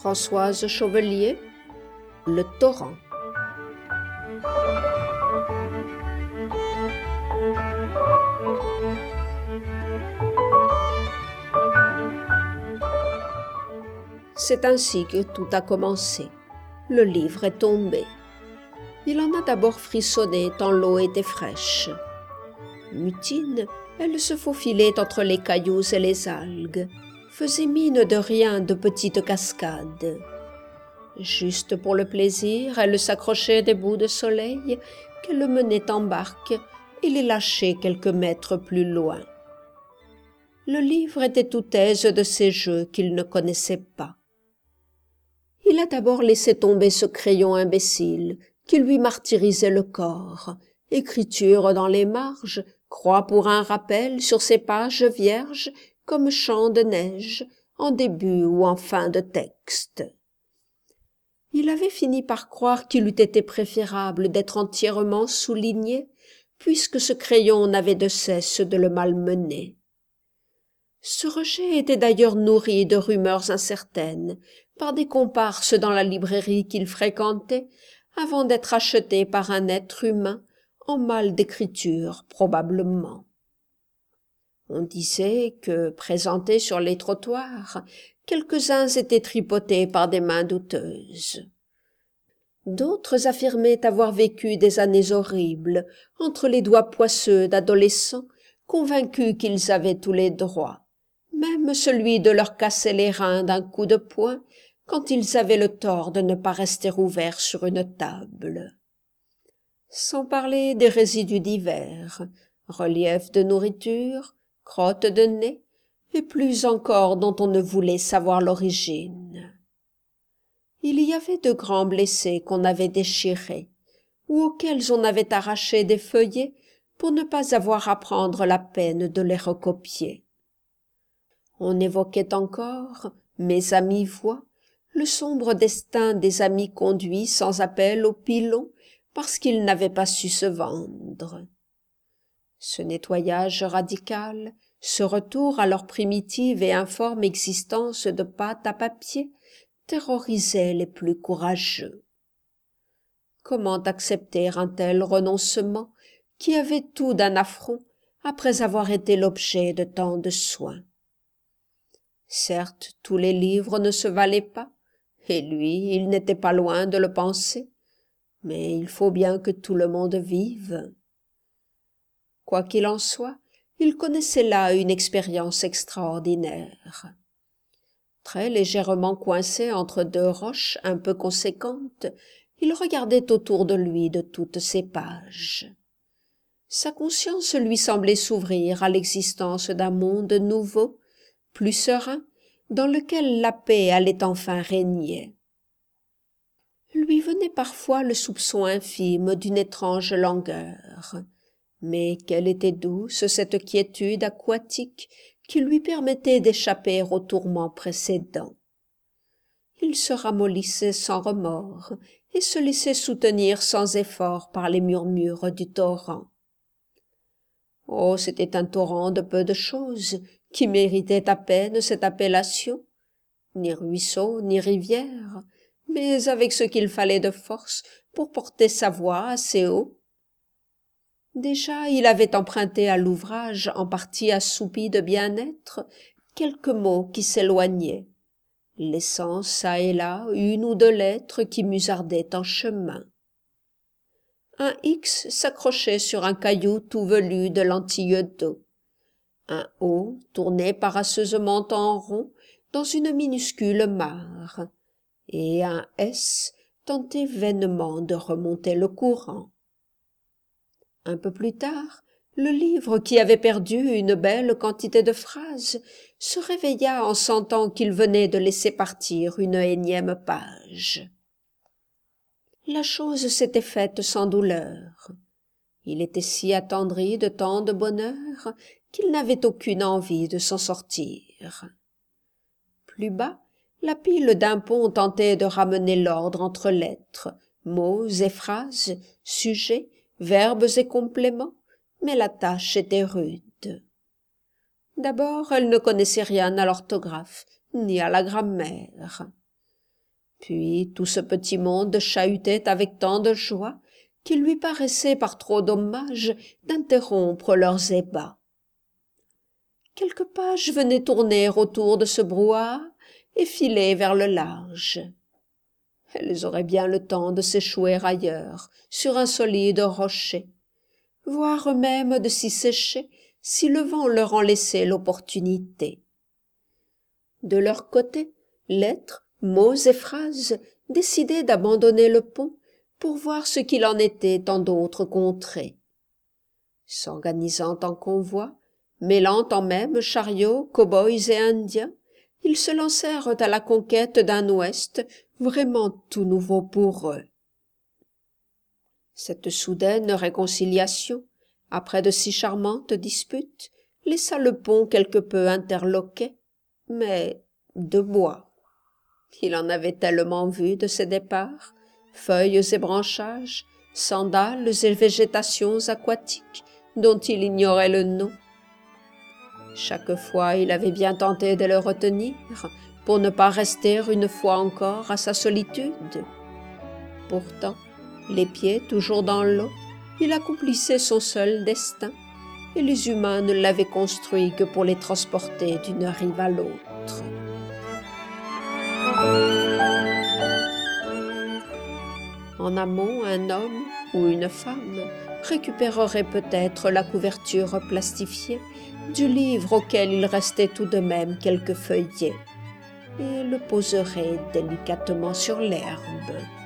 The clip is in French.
Françoise Chauvellier, Le torrent. C'est ainsi que tout a commencé. Le livre est tombé. Il en a d'abord frissonné tant l'eau était fraîche. Mutine, elle se faufilait entre les cailloux et les algues, faisait mine de rien de petites cascades. Juste pour le plaisir, elle s'accrochait des bouts de soleil qu'elle menait en barque et les lâchait quelques mètres plus loin. Le livre était tout aise de ces jeux qu'il ne connaissait pas. Il a d'abord laissé tomber ce crayon imbécile qui lui martyrisait le corps, écriture dans les marges, croix pour un rappel sur ces pages vierges comme champs de neige, en début ou en fin de texte. Il avait fini par croire qu'il eût été préférable d'être entièrement souligné, puisque ce crayon n'avait de cesse de le malmener. Ce rejet était d'ailleurs nourri de rumeurs incertaines, par des comparses dans la librairie qu'il fréquentait, avant d'être acheté par un être humain, en mal d'écriture probablement. On disait que, présentés sur les trottoirs, quelques-uns étaient tripotés par des mains douteuses. D'autres affirmaient avoir vécu des années horribles, entre les doigts poisseux d'adolescents, convaincus qu'ils avaient tous les droits, même celui de leur casser les reins d'un coup de poing, quand ils avaient le tort de ne pas rester ouverts sur une table. Sans parler des résidus divers, reliefs de nourriture, crottes de nez, et plus encore dont on ne voulait savoir l'origine. Il y avait de grands blessés qu'on avait déchirés, ou auxquels on avait arraché des feuillets pour ne pas avoir à prendre la peine de les recopier. On évoquait encore, mais à mi-voix, le sombre destin des amis conduits sans appel au pilon parce qu'ils n'avaient pas su se vendre. Ce nettoyage radical, ce retour à leur primitive et informe existence de pâte à papier, terrorisait les plus courageux. Comment accepter un tel renoncement qui avait tout d'un affront après avoir été l'objet de tant de soins? Certes, tous les livres ne se valaient pas, et lui, il n'était pas loin de le penser, mais il faut bien que tout le monde vive. Quoi qu'il en soit, il connaissait là une expérience extraordinaire. Très légèrement coincé entre deux roches un peu conséquentes, il regardait autour de lui de toutes ces pages. Sa conscience lui semblait s'ouvrir à l'existence d'un monde nouveau, plus serein, dans lequel la paix allait enfin régner. Lui venait parfois le soupçon infime d'une étrange langueur. Mais quelle était douce cette quiétude aquatique qui lui permettait d'échapper aux tourments précédents. Il se ramollissait sans remords et se laissait soutenir sans effort par les murmures du torrent. Oh, c'était un torrent de peu de choses, qui méritait à peine cette appellation. Ni ruisseau, ni rivière, mais avec ce qu'il fallait de force pour porter sa voix assez haut. Déjà, il avait emprunté à l'ouvrage, en partie assoupi de bien-être, quelques mots qui s'éloignaient, laissant çà et là une ou deux lettres qui musardaient en chemin. Un X s'accrochait sur un caillou tout velu de lentilles d'eau. Un O tournait paresseusement en rond dans une minuscule mare, et un S tentait vainement de remonter le courant. Un peu plus tard, le livre, qui avait perdu une belle quantité de phrases, se réveilla en sentant qu'il venait de laisser partir une énième page. La chose s'était faite sans douleur. Il était si attendri de tant de bonheur qu'il n'avait aucune envie de s'en sortir. Plus bas, la pile d'un pont tentait de ramener l'ordre entre lettres, mots et phrases, sujets, verbes et compléments, mais la tâche était rude. D'abord, elle ne connaissait rien à l'orthographe, ni à la grammaire. Puis tout ce petit monde chahutait avec tant de joie qu'il lui paraissait par trop dommage d'interrompre leurs ébats. Quelques pages venaient tourner autour de ce brouhaha et filer vers le large. Elles auraient bien le temps de s'échouer ailleurs, sur un solide rocher, voire même de s'y sécher si le vent leur en laissait l'opportunité. De leur côté, lettres, mots et phrases décidaient d'abandonner le pont pour voir ce qu'il en était en d'autres contrées. S'organisant en convoi, mêlant en même chariots, cow-boys et indiens, ils se lancèrent à la conquête d'un Ouest vraiment tout nouveau pour eux. Cette soudaine réconciliation, après de si charmantes disputes, laissa le pont quelque peu interloqué, mais de bois. Il en avait tellement vu de ses départs, feuilles et branchages, sandales et végétations aquatiques, dont il ignorait le nom. Chaque fois il avait bien tenté de le retenir, pour ne pas rester une fois encore à sa solitude. Pourtant, les pieds toujours dans l'eau, il accomplissait son seul destin, et les humains ne l'avaient construit que pour les transporter d'une rive à l'autre. En amont, un homme ou une femme récupérerait peut-être la couverture plastifiée du livre auquel il restait tout de même quelques feuillets et le poserait délicatement sur l'herbe.